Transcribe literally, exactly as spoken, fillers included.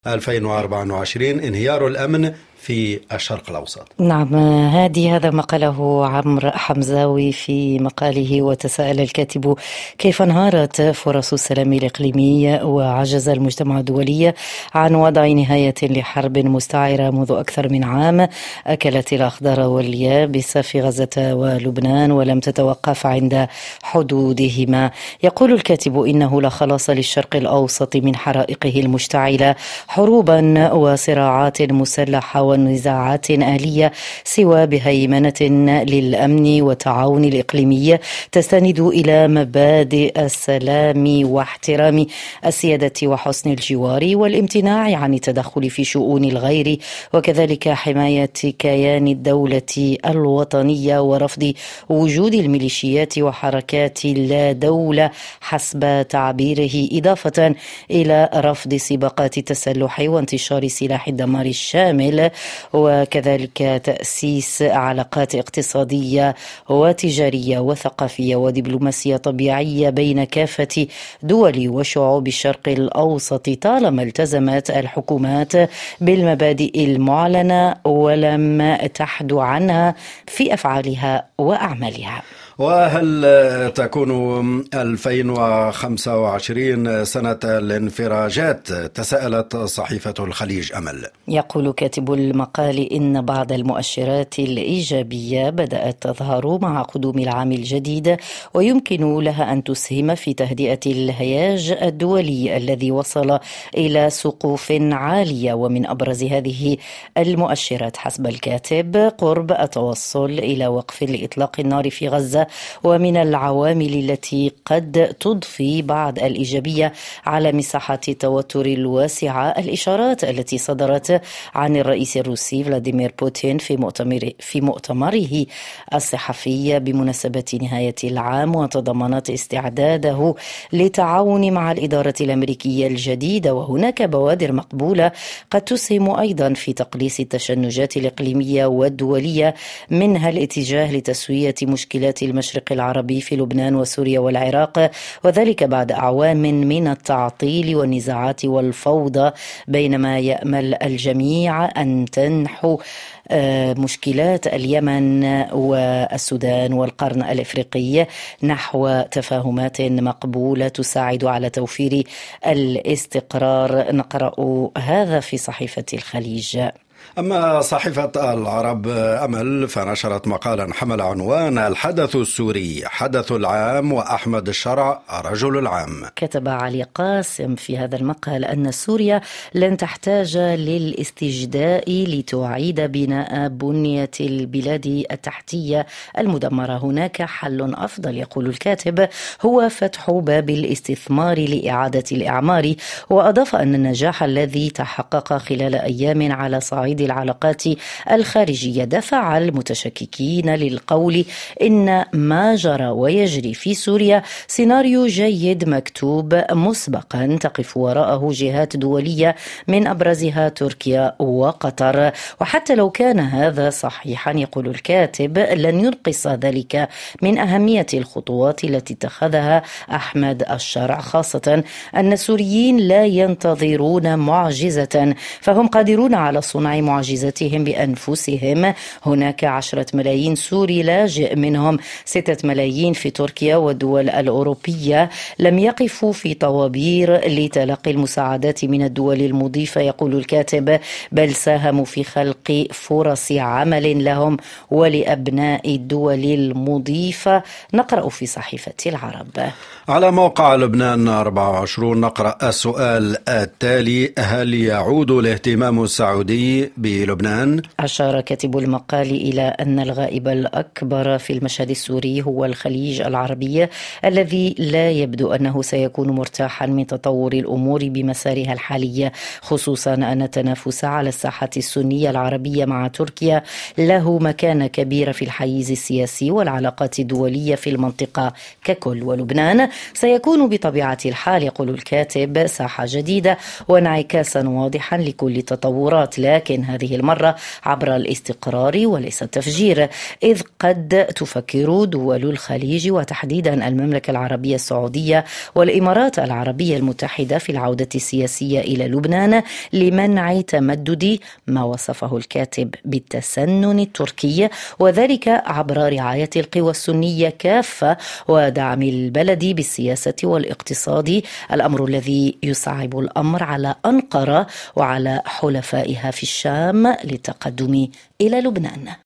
ألفين وأربعة وعشرين انهيار الأمن في الشرق الأوسط. نعم، هذه هذا ما قاله عمرو حمزاوي في مقاله. وتساءل الكاتب كيف انهارت فرص السلام الإقليمي وعجز المجتمع الدولي عن وضع نهاية لحرب مستعرة منذ أكثر من عام أكلت الأخضر واليابس في غزة ولبنان ولم تتوقف عند حدودهما. يقول الكاتب إنه لا خلاص للشرق الأوسط من حرائقه المشتعلة حروبا وصراعات مسلحة ونزاعات آلية سوى بهيمنة للأمن والتعاون الإقليمي تستند إلى مبادئ السلام واحترام السيادة وحسن الجوار والامتناع عن التدخل في شؤون الغير، وكذلك حماية كيان الدولة الوطنية ورفض وجود الميليشيات وحركات لا دولة حسب تعبيره، إضافة إلى رفض سباقات التسلح وانتشار سلاح الدمار الشامل، وكذلك تأسيس علاقات اقتصادية وتجارية وثقافية ودبلوماسية طبيعية بين كافة دول وشعوب الشرق الأوسط طالما التزمت الحكومات بالمبادئ المعلنة ولم تحد عنها في أفعالها وأعمالها. وهل تكون ألفين وخمسة وعشرين سنة الانفراجات؟ تساءلت صحيفة الخليج أمل. يقول كاتب المقال إن بعض المؤشرات الإيجابية بدأت تظهر مع قدوم العام الجديد، ويمكن لها أن تسهم في تهدئة الهياج الدولي الذي وصل إلى سقوف عالية. ومن أبرز هذه المؤشرات حسب الكاتب قرب التوصل إلى وقف لإطلاق النار في غزة، ومن العوامل التي قد تضفي بعض الإيجابية على مساحة التوتر الواسعة الإشارات التي صدرت عن الرئيس الروسي فلاديمير بوتين في مؤتمر في مؤتمره الصحفي بمناسبة نهاية العام، وتضمنت استعداده للتعاون مع الإدارة الأمريكية الجديدة. وهناك بوادر مقبولة قد تسهم أيضا في تقليص التشنجات الإقليمية والدولية، منها الاتجاه لتسوية مشكلات المشرق العربي في لبنان وسوريا والعراق، وذلك بعد أعوام من التعطيل والنزاعات والفوضى، بينما يأمل الجميع أن تنحو مشكلات اليمن والسودان والقرن الإفريقي نحو تفاهمات مقبولة تساعد على توفير الاستقرار. نقرأ هذا في صحيفة الخليج. أما صحيفة العرب أمل فنشرت مقالا حمل عنوان الحدث السوري حدث العام وأحمد الشرع رجل العام. كتب علي قاسم في هذا المقال أن سوريا لن تحتاج للاستجداء لتعيد بناء بنية البلاد التحتية المدمرة، هناك حل أفضل. يقول الكاتب هو فتح باب الاستثمار لإعادة الإعمار، وأضاف أن النجاح الذي تحقق خلال أيام على صعيد العلاقات الخارجية دفع المتشككين للقول إن ما جرى ويجري في سوريا سيناريو جيد مكتوب مسبقا تقف وراءه جهات دولية من أبرزها تركيا وقطر. وحتى لو كان هذا صحيحا، يقول الكاتب، لن ينقص ذلك من أهمية الخطوات التي اتخذها أحمد الشرع، خاصة أن السوريين لا ينتظرون معجزة، فهم قادرون على صنع معجزتهم بأنفسهم. هناك عشرة ملايين سوري لاجئ، منهم ستة ملايين في تركيا والدول الأوروبية لم يقفوا في طوابير لتلقي المساعدات من الدول المضيفة، يقول الكاتب، بل ساهموا في خلق فرص عمل لهم ولأبناء الدول المضيفة. نقرأ في صحيفة العرب. على موقع لبنان أربعة وعشرين نقرأ السؤال التالي: هل يعود الاهتمام السعودي بلبنان؟ أشار كاتب المقال إلى أن الغائب الأكبر في المشهد السوري هو الخليج العربي الذي لا يبدو أنه سيكون مرتاحا من تطور الأمور بمسارها الحالية، خصوصا أن التنافس على الساحة السنية العربية مع تركيا له مكانة كبيرة في الحيز السياسي والعلاقات الدولية في المنطقة ككل. ولبنان سيكون بطبيعة الحال، يقول الكاتب، ساحة جديدة وانعكاسا واضحا لكل التطورات، لكن هذه المرة عبر الاستقرار وليس التفجير، إذ قد تفكر دول الخليج وتحديدا المملكة العربية السعودية والإمارات العربية المتحدة في العودة السياسية إلى لبنان لمنع تمدد ما وصفه الكاتب بالتسنن التركي، وذلك عبر رعاية القوى السنية كافة ودعم البلد بالسياسة والاقتصاد، الأمر الذي يصعب الأمر على أنقرة وعلى حلفائها في الشام للتقدم إلى لبنان.